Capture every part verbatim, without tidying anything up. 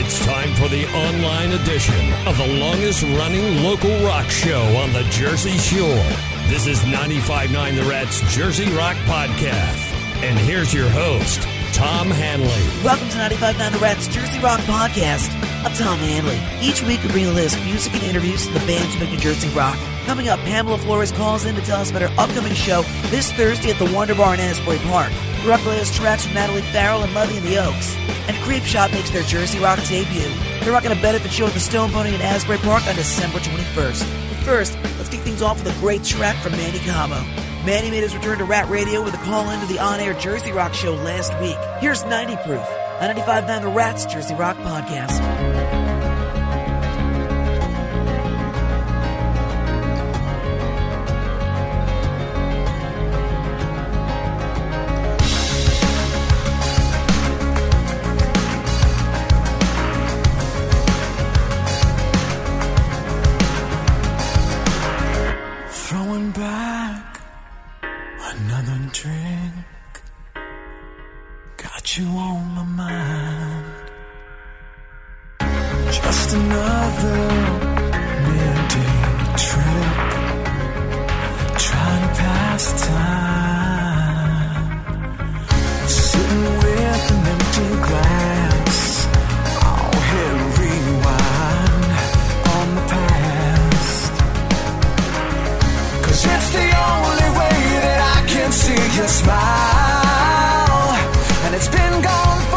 It's time for the online edition of the longest-running local rock show on the Jersey Shore. This is ninety-five point nine The Rat's Jersey Rock Podcast. And here's your host, Tom Hanley. Welcome to ninety-five point nine The Rat's Jersey Rock Podcast. I'm Tom Hanley. Each week we bring a list of music and interviews from the bands who make New Jersey rock. Coming up, Pamela Flores calls in to tell us about her upcoming show this Thursday at the Wonder Bar in Asbury Park. The rock latest tracks from Natalie Farrell and Levy and the Oaks. And Creepshot makes their Jersey Rock debut. They're rocking a benefit show at the Stone Pony in Asbury Park on December twenty-first. But first, let's kick things off with a great track from Manny Cabo. Manny made his return to Rat Radio with a call-in to the on-air Jersey Rock show last week. Here's ninety proof on ninety-five point nine The Rat's Jersey Rock Podcast. You on my mind. Just another midday trip, trying to pass time, sitting with an empty glass. I'll hit rewind on the past, 'cause it's the only way that I can see you smile. And it's been gone for a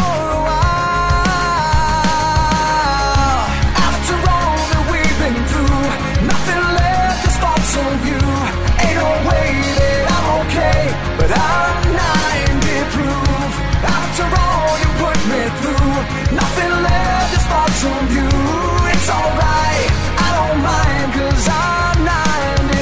while. After all that we've been through, nothing left to spots on you. Ain't no way that I'm okay, but I'm ninety proof. After all you put me through, nothing left to spots on you. It's alright, I don't mind, 'cause I'm ninety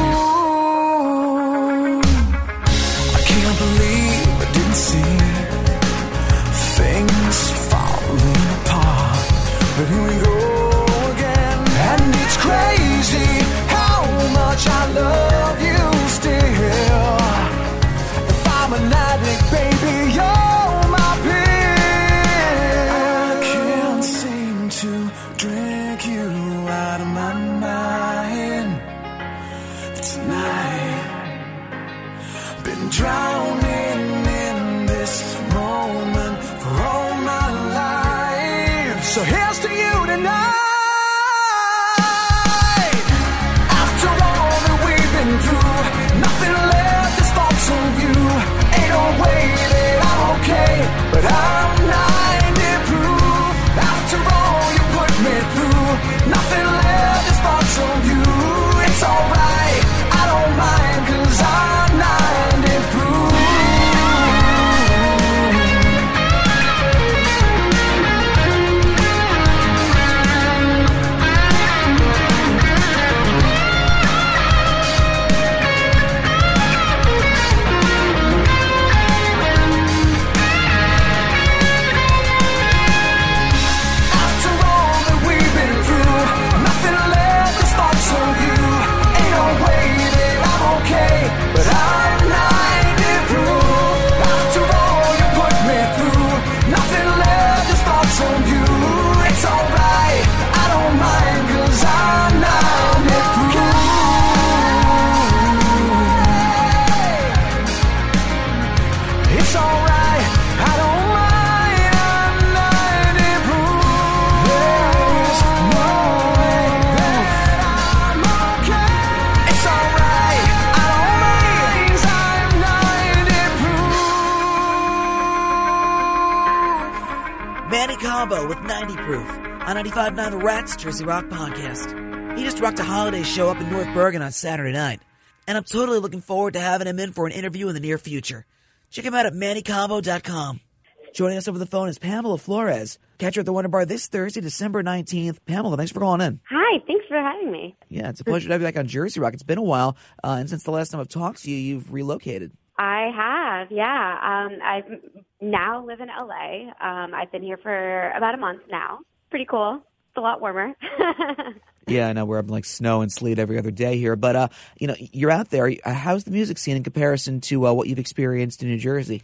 proof. I can't believe I didn't see things falling apart, but here we go again. And it's crazy how much I love you still. If I'm an addict, baby, you're my pill. I can't seem to drink you out of my mind tonight. Been drowning in this moment for all my life. So here's to you tonight. After all that we've been through, nothing left is thoughts on you. Ain't no way that I'm okay, but I'm ninety proof. After all you put me through, nothing left is thoughts on you. It's alright, I don't mind, 'cause I'm ninety proof. With ninety proof on ninety-five point nine The Rat's Jersey Rock Podcast. He just rocked a holiday show up in North Bergen on Saturday night, and I'm totally looking forward to having him in for an interview in the near future. Check him out at manny cabo dot com. Joining us over the phone is Pamela Flores. Catch her at the Wonder Bar this Thursday, December nineteenth. Pamela, thanks for calling in. Hi, thanks for having me. Yeah, it's a pleasure to have you back on Jersey Rock. It's been a while, uh, and since the last time I've talked to you, you've relocated. I have, yeah. Um, I now live in L A. Um, I've been here for about a month now. Pretty cool. It's a lot warmer. Yeah, I know we're having like snow and sleet every other day here. But, uh, you know, you're out there. How's the music scene in comparison to uh, what you've experienced in New Jersey?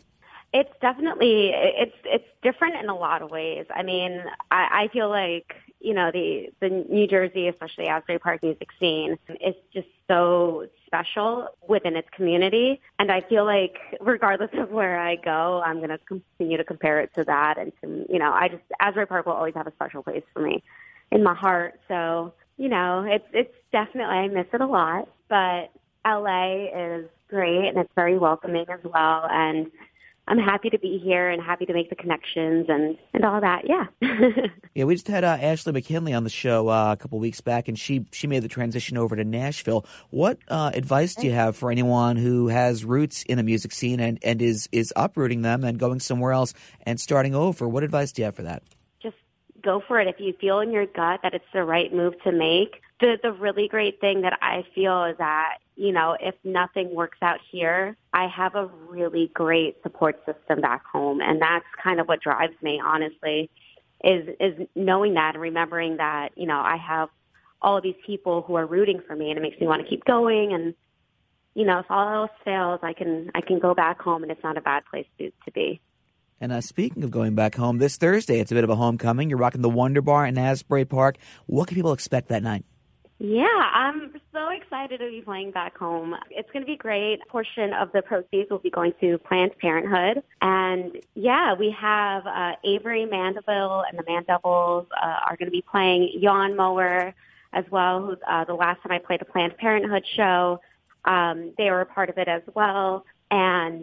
It's definitely, it's it's different in a lot of ways. I mean, I, I feel like, you know, the, the New Jersey, especially Asbury Park music scene, is just so special within its community. And I feel like regardless of where I go, I'm going to continue to compare it to that. And, to, you know, I just, Asbury Park will always have a special place for me in my heart. So, you know, it's, it's definitely, I miss it a lot, but L A is great and it's very welcoming as well. And I'm happy to be here and happy to make the connections and, and all that. Yeah. Yeah, we just had uh, Ashley McKinley on the show uh, a couple weeks back, and she she made the transition over to Nashville. What uh, advice do you have for anyone who has roots in the music scene and, and is, is uprooting them and going somewhere else and starting over? What advice do you have for that? Just go for it. If you feel in your gut that it's the right move to make, the the really great thing that I feel is that, you know, if nothing works out here, I have a really great support system back home. And that's kind of what drives me, honestly, is is knowing that and remembering that, you know, I have all of these people who are rooting for me, and it makes me want to keep going. And, you know, if all else fails, I can I can go back home, and it's not a bad place to, to be. And uh, speaking of going back home, this Thursday, it's a bit of a homecoming. You're rocking the Wonder Bar in Asbury Park. What can people expect that night? Yeah, I'm so excited to be playing back home. It's going to be great. A portion of the proceeds will be going to Planned Parenthood. And, yeah, we have uh, Avery Mandeville and the Mandevils uh, are going to be playing. Yawn Mower as well, who's uh, the last time I played a Planned Parenthood show. Um, they were a part of it as well. And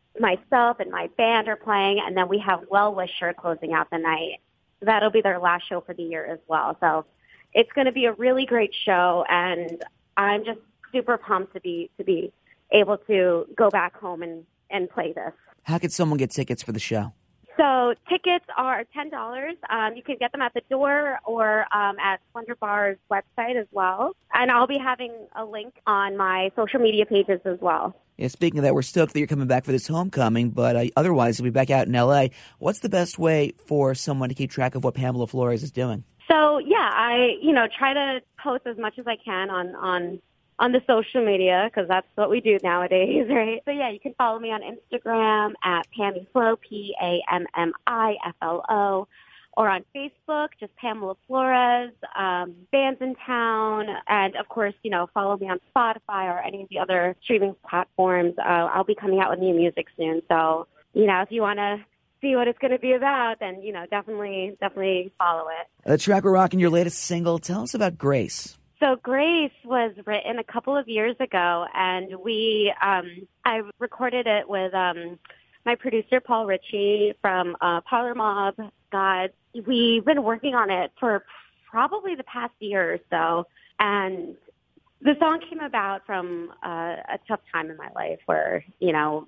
myself and my band are playing. And then we have Well Wisher closing out the night. That'll be their last show for the year as well. So it's going to be a really great show, and I'm just super pumped to be to be able to go back home and, and play this. How could someone get tickets for the show? So tickets are ten dollars. Um, you can get them at the door or um, at Wonder Bar's website as well. And I'll be having a link on my social media pages as well. Yeah, speaking of that, we're stoked that you're coming back for this homecoming, but uh, otherwise you'll be back out in L A. What's the best way for someone to keep track of what Pamela Flores is doing? So, yeah, I, you know, try to post as much as I can on, on, on the social media because that's what we do nowadays, right? So, yeah, you can follow me on Instagram at PammyFlo, P A M M I F L O, or on Facebook, just Pamela Flores, um, Bands in Town, and, of course, you know, follow me on Spotify or any of the other streaming platforms. Uh, I'll be coming out with new music soon. So, you know, if you want to see what it's going to be about, then, you know, definitely, definitely follow it. The track we're rocking, your latest single. Tell us about Grace. So Grace was written a couple of years ago, and we, um, I recorded it with um, my producer, Paul Ritchie from uh, Parlor Mob Gods. We've been working on it for probably the past year or so, and the song came about from uh, a tough time in my life where, you know,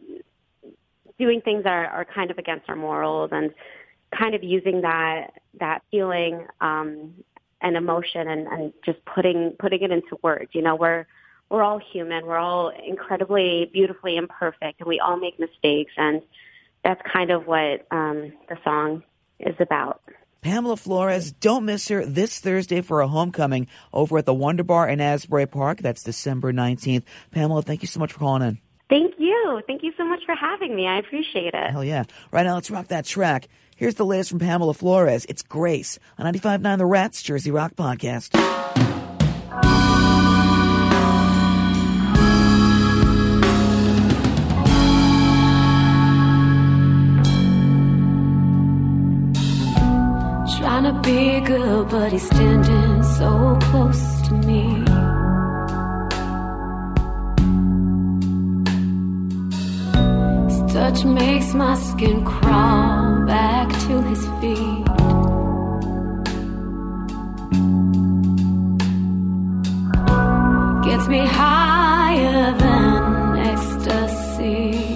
doing things that are, are kind of against our morals and kind of using that that feeling um, and emotion and, and just putting putting it into words. You know, we're we're all human. We're all incredibly beautifully imperfect, and we all make mistakes. And that's kind of what um, the song is about. Pamela Flores, don't miss her this Thursday for a homecoming over at the Wonder Bar in Asbury Park. That's December nineteenth. Pamela, thank you so much for calling in. Thank you. Thank you so much for having me. I appreciate it. Hell yeah. Right now, let's rock that track. Here's the latest from Pamela Flores. It's Grace on ninety-five point nine The Rats, Jersey Rock Podcast. Trying to be good, but he's standing so close to me. Touch makes my skin crawl back to his feet. Gets me higher than ecstasy.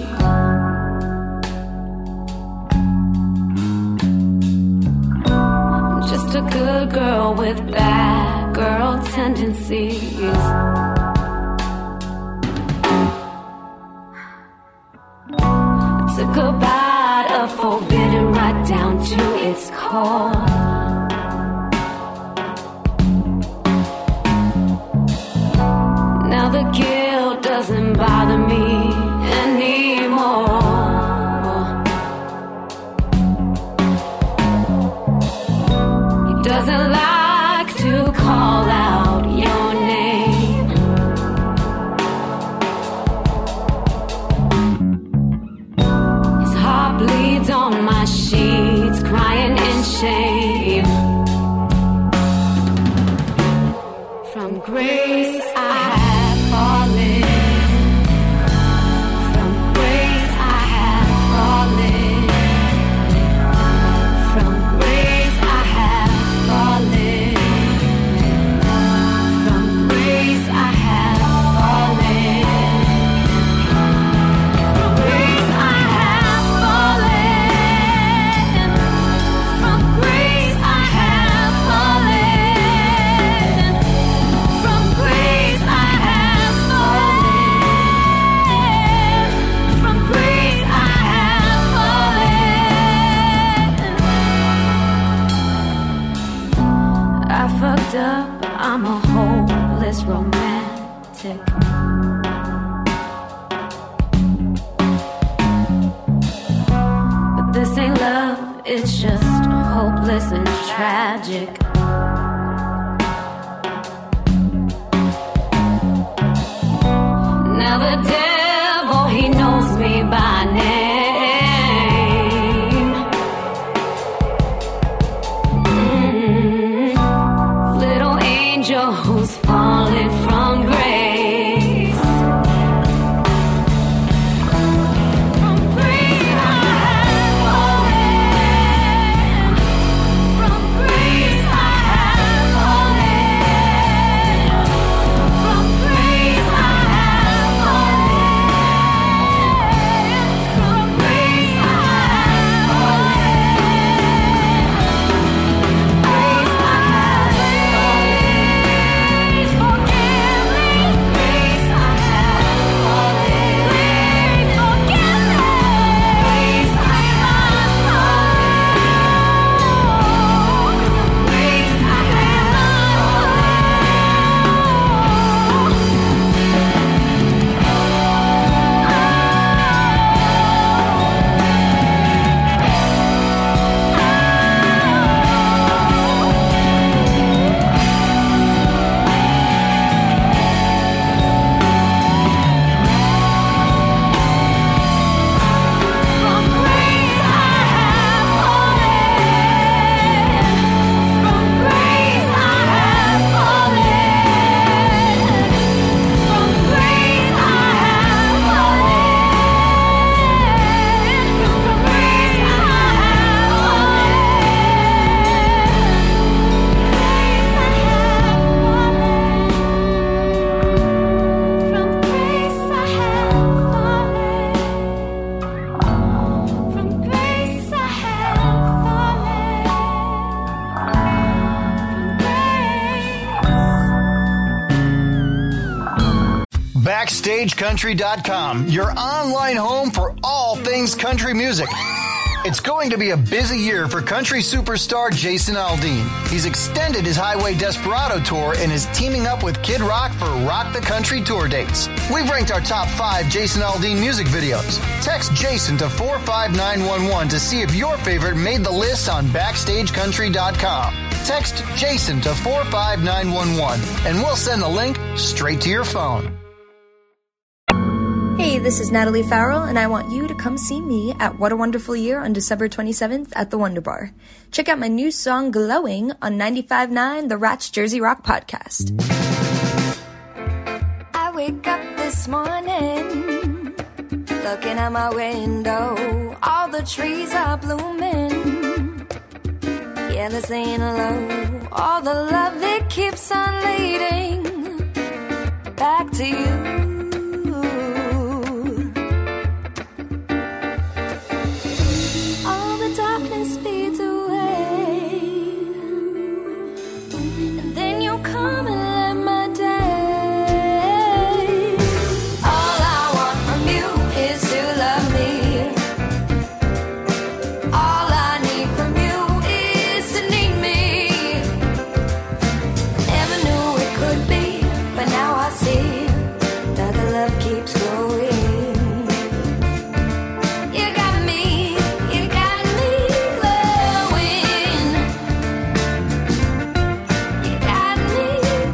I'm just a good girl with bad girl tendencies. Took a bite of forbidden right down to its core. Now the guilt doesn't bother me anymore. fucked up, I'm a hopeless romantic. But this ain't love, it's just hopeless and tragic. Now the devil, he knows me by name. Mm-hmm. Little angel who's falling from grace. From grace I have fallen. From grace I have fallen. From grace I have fallen. From grace I have fallen. Grace I have fallen. Forgive me. Grace I have fallen. Please forgive me. Grace I have fallen. Grace I have From grace I have fallen. From grace I have fallen. From grace I have fallen. From grace I have fallen. From grace I have fallen. From grace I have fallen. Backstage Country dot com, your online home for all things country music. It's going to be a busy year for country superstar Jason Aldean. He's extended his Highway Desperado tour and is teaming up with Kid Rock for Rock the Country tour dates. We've ranked our top five Jason Aldean music videos. Text Jason to four five nine one one to see if your favorite made the list on Backstage Country dot com. Text Jason to four five nine one one and we'll send the link straight to your phone. Hey, this is Natalie Farrell, and I want you to come see me at What a Wonderful Year on December twenty-seventh at the Wonder Bar. Check out my new song, Glowing, on ninety-five point nine, the Rats Jersey Rock Podcast. I wake up this morning, looking out my window, all the trees are blooming. Yeah, they're saying hello, all the love that keeps on leading back to you. All the darkness fades away, and then you come and light my day. All I want from you is to love me. All I need from you is to need me. Never knew it could be, but now I see that the love keeps growing. You got me, you got me glowing. You got me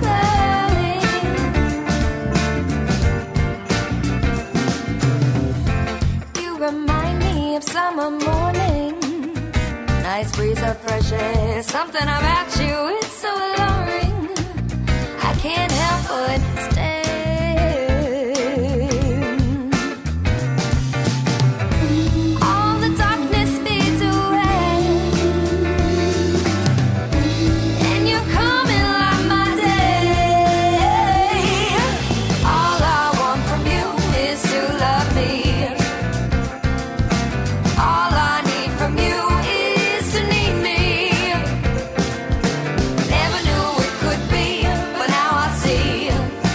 glowing. You remind me of summer mornings, nice breeze of fresh air. Something about you, it's so alluring. I can't help but stay. All the darkness fades away, and you come and light my day. All I want from you is to love me. All I need from you is to need me. Never knew it could be, but now I see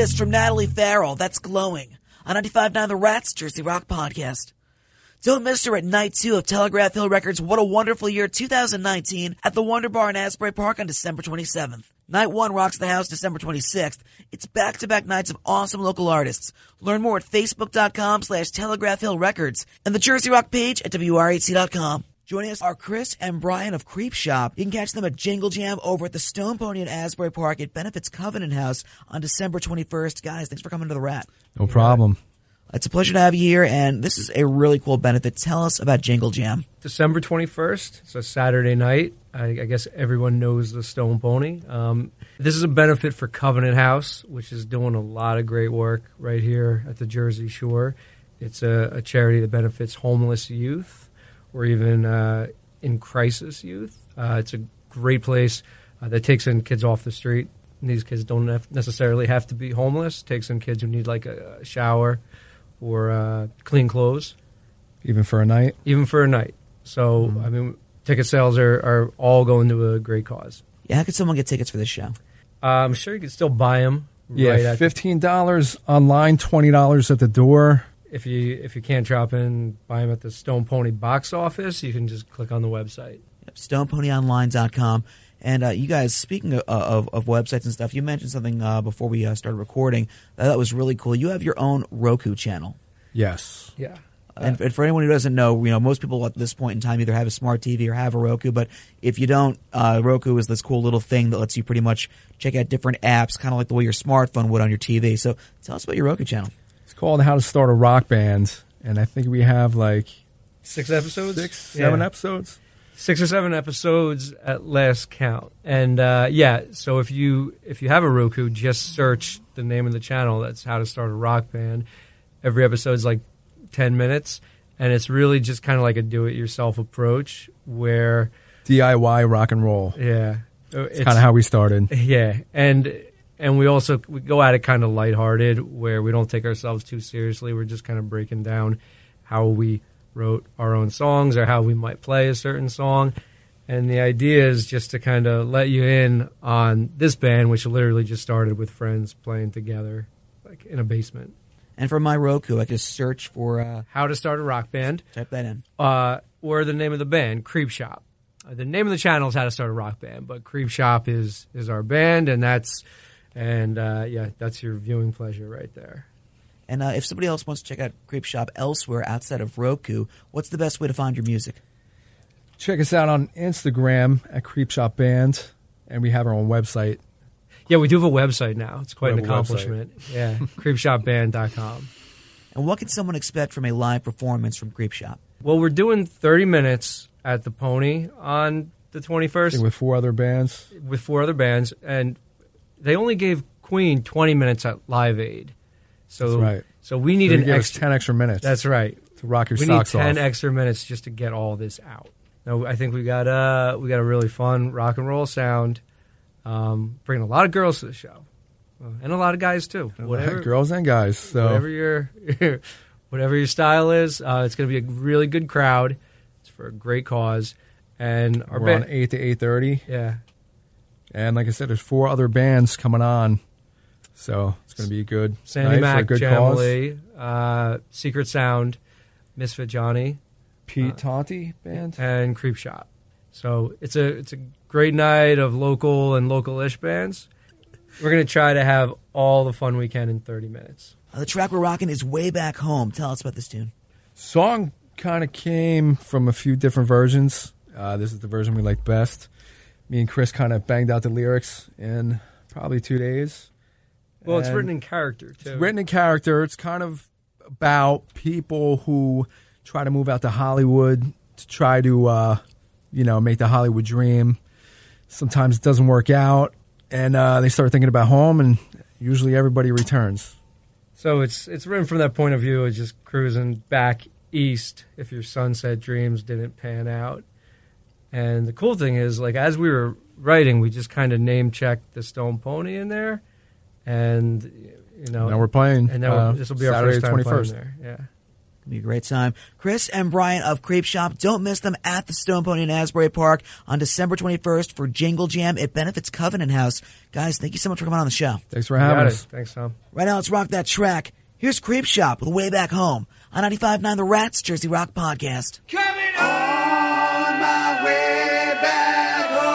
this from Natalie Farrell. That's Glowing on ninety-five point nine The Rats Jersey Rock Podcast. Don't miss her at night two of Telegraph Hill Records' What a Wonderful Year two thousand nineteen at the Wonder Bar in Asbury Park on December twenty-seventh. Night one rocks the house December twenty-sixth. It's back-to-back nights of awesome local artists. Learn more at facebook.com slash Telegraph Hill Records and the Jersey Rock page at W R H C dot com. Joining us are Chris and Brian of Creep Shop. You can catch them at Jingle Jam over at the Stone Pony in Asbury Park. It benefits Covenant House on December twenty-first. Guys, thanks for coming to The Rat. No problem. It's a pleasure to have you here, and this is a really cool benefit. Tell us about Jingle Jam. December twenty-first. It's a Saturday night. I, I guess everyone knows the Stone Pony. Um, this is a benefit for Covenant House, which is doing a lot of great work right here at the Jersey Shore. It's a, a charity that benefits homeless youth or even uh, in crisis youth. Uh, it's a great place uh, that takes in kids off the street. And these kids don't have necessarily have to be homeless. It takes in kids who need like a, a shower or uh, clean clothes. Even for a night? Even for a night. So, mm-hmm. I mean, ticket sales are, are all going to a great cause. Yeah, how could someone get tickets for this show? Uh, I'm sure you could still buy them. Yeah, right fifteen dollars online, twenty dollars at the door. If you if you can't drop in, buy them at the Stone Pony box office, you can just click on the website. Yep, stone pony online dot com. And uh, you guys, speaking of, of, of websites and stuff, you mentioned something uh, before we uh, started recording that, that was really cool. You have your own Roku channel. Yes. Yeah. Uh, and, and for anyone who doesn't know, you know, most people at this point in time either have a smart T V or have a Roku. But if you don't, uh, Roku is this cool little thing that lets you pretty much check out different apps, kind of like the way your smartphone would on your T V. So tell us about your Roku channel. It's called How to Start a Rock Band, and I think we have like six episodes, six, seven yeah. episodes. Six or seven episodes at last count. And, uh, yeah, so if you if you have a Roku, just search the name of the channel. That's How to Start a Rock Band. Every episode's like ten minutes, and it's really just kind of like a do-it-yourself approach where... D I Y rock and roll. Yeah. It's, it's kind of how we started. Yeah, and and we also we go at it kind of lighthearted, where we don't take ourselves too seriously. We're just kind of breaking down how we wrote our own songs or how we might play a certain song. And the idea is just to kind of let you in on this band, which literally just started with friends playing together, like in a basement. And for my Roku, I can search for... Uh, How to Start a Rock Band. Type that in. Uh, or the name of the band, Creep Shop. Uh, the name of the channel is How to Start a Rock Band, but Creep Shop is, is our band, and that's, and uh, yeah, that's your viewing pleasure right there. And uh, if somebody else wants to check out Creep Shop elsewhere outside of Roku, what's the best way to find your music? Check us out on Instagram at Creep Shop Band, and we have our own website. Yeah, we do have a website now. It's quite We an have a accomplishment. Yeah, creep shop band dot com. And what can someone expect from a live performance from Creep Shop? Well, we're doing thirty minutes at the Pony on the twenty-first. With four other bands. With four other bands, and they only gave Queen twenty minutes at Live Aid. So, That's right. So we need so an give us extra ten extra minutes. That's right. To rock your we socks need ten off. extra minutes just to get all this out. Now, I think we got uh we got a really fun rock and roll sound. Um, bringing a lot of girls to the show, uh, and a lot of guys too. Whatever, girls and guys. So whatever your whatever your style is, uh, it's going to be a really good crowd. It's for a great cause, and our we're band, on eight to eight thirty. Yeah, and like I said, there's four other bands coming on, so it's going to be a good Sandy night Mac, for a good Jamily, uh, Secret Sound, Misfit Johnny, Pete uh, Tonti band, and Creep Shop. So it's a it's a great night of local and local-ish bands. We're going to try to have all the fun we can in thirty minutes. Uh, the track we're rocking is Way Back Home. Tell us about this tune. Song kind of came from a few different versions. Uh, this is the version we like best. Me and Chris kind of banged out the lyrics in probably two days. Well, and it's written in character, too. It's written in character. It's kind of about people who try to move out to Hollywood to try to... Uh, you know, make the Hollywood dream. Sometimes it doesn't work out, and uh, they start thinking about home, and usually everybody returns. So it's it's written from that point of view of just cruising back east if your sunset dreams didn't pan out. And the cool thing is, like, as we were writing, we just kind of name-checked the Stone Pony in there, and, you know... Now we're playing. And now uh, this will be our Saturday first time twenty-first. playing there, yeah. Be a great time. Chris and Brian of Creep Shop. Don't miss them at the Stone Pony in Asbury Park on December twenty-first for Jingle Jam. It benefits Covenant House. Guys, thank you so much for coming on the show. Thanks for having us. Thanks, Tom. Right now, let's rock that track. Here's Creep Shop with Way Back Home on ninety-five point nine The Rats Jersey Rock Podcast. Coming on my way back home.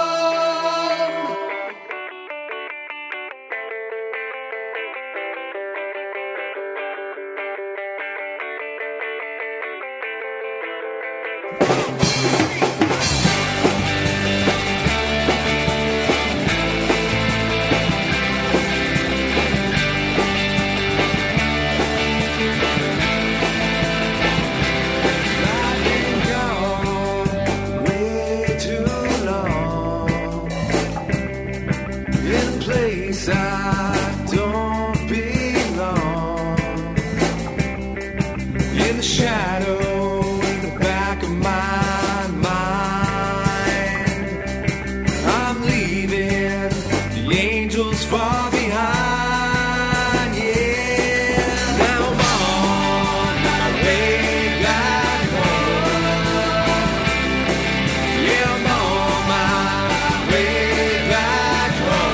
I don't belong in the shadow in the back of my mind. I'm leaving the angels far behind. Yeah, now I'm on my way back home. Yeah, I'm on my way back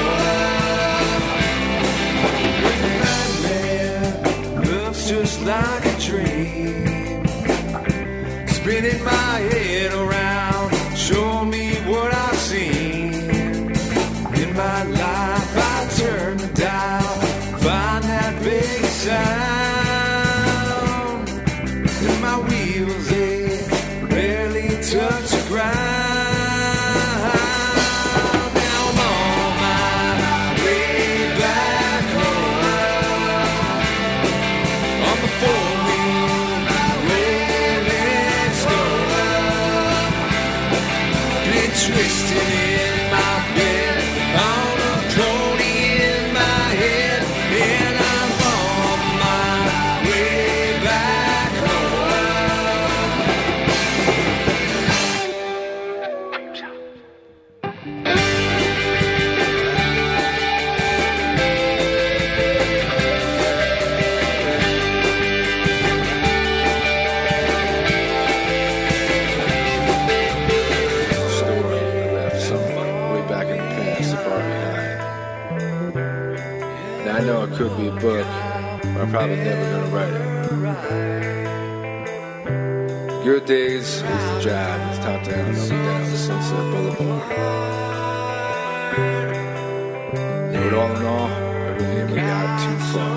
home. Just like a dream, spinning my head around, show me what I've seen. In my life I turn the dial, find that big sound. And my wheels, they barely touch the ground. Now I'm on my way back home. On the four-wheel, way let's go. Been twisted in my bed, on a pony in my head, and I'm on my way back Story left somewhere way back in the past, far behind. Now I know it could be a book, but I'm probably never gonna write it. Good days is the job. It's time to head on down to Sunset Boulevard. But all in all, I really never got too far.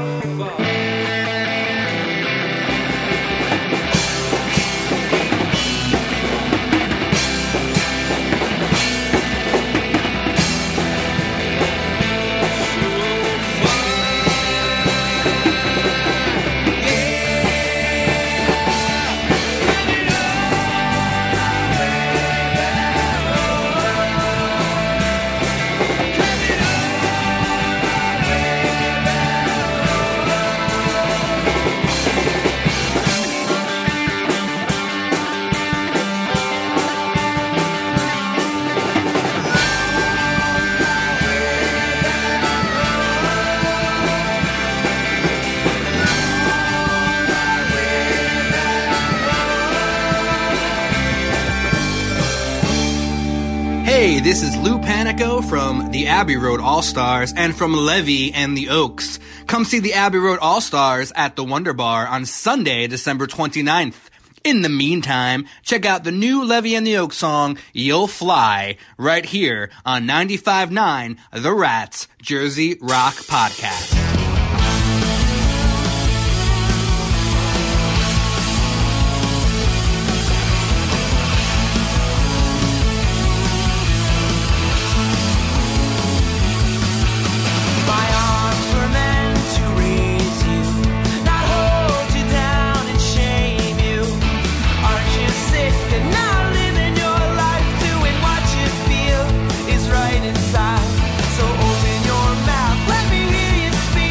Hey, this is Lou Panico from the Abbey Road All-Stars and from Levy and the Oaks. Come see the Abbey Road All-Stars at the Wonder Bar on Sunday, December twenty-ninth. In the meantime, check out the new Levy and the Oaks song, You'll Fly, right here on ninety-five point nine The Rats Jersey Rock Podcast. My arms were meant to raise you, not hold you down and shame you. Aren't you sick of not living your life, doing what you feel is right inside? So open your mouth, let me hear you speak.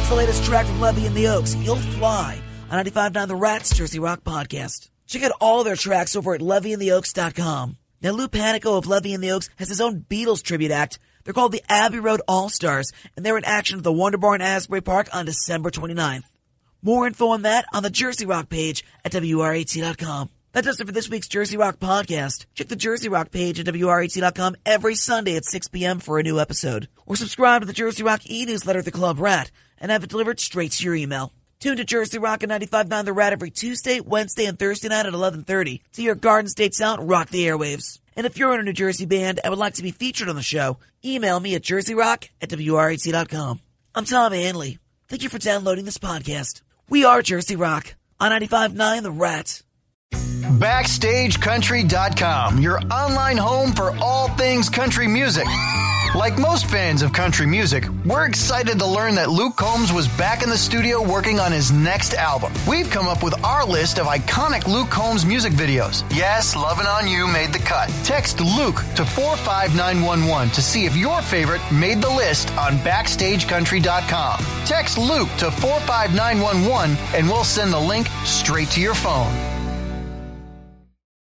Here's the latest track from Levy and the Oaks, You'll Fly, on ninety-five point nine The Rats Jersey Rock Podcast. Check out all their tracks over at levy and the oaks dot com. Now, Lou Panico of Levy and the Oaks has his own Beatles tribute act. They're called the Abbey Road All-Stars, and they're in action at the Wonder Bar in Asbury Park on December twenty-ninth. More info on that on the Jersey Rock page at W R A T dot com. That does it for this week's Jersey Rock Podcast. Check the Jersey Rock page at W R A T dot com every Sunday at six p.m. for a new episode. Or subscribe to the Jersey Rock e-newsletter at the Club Rat and have it delivered straight to your email. Tune to Jersey Rock at ninety-five point nine The Rat every Tuesday, Wednesday, and Thursday night at eleven thirty to hear Garden State Sound rock the airwaves. And if you're in a New Jersey band and would like to be featured on the show, email me at jersey rock at W R A T dot com. I'm Tom Hanley. Thank you for downloading this podcast. We are Jersey Rock on ninety-five point nine The Rat. Backstage Country dot com, your online home for all things country music. Like most fans of country music, we're excited to learn that Luke Combs was back in the studio working on his next album. We've come up with our list of iconic Luke Combs music videos. Yes, Lovin' On You made the cut. Text Luke to four five nine one one to see if your favorite made the list on Backstage Country dot com. Text Luke to four five nine one one and we'll send the link straight to your phone.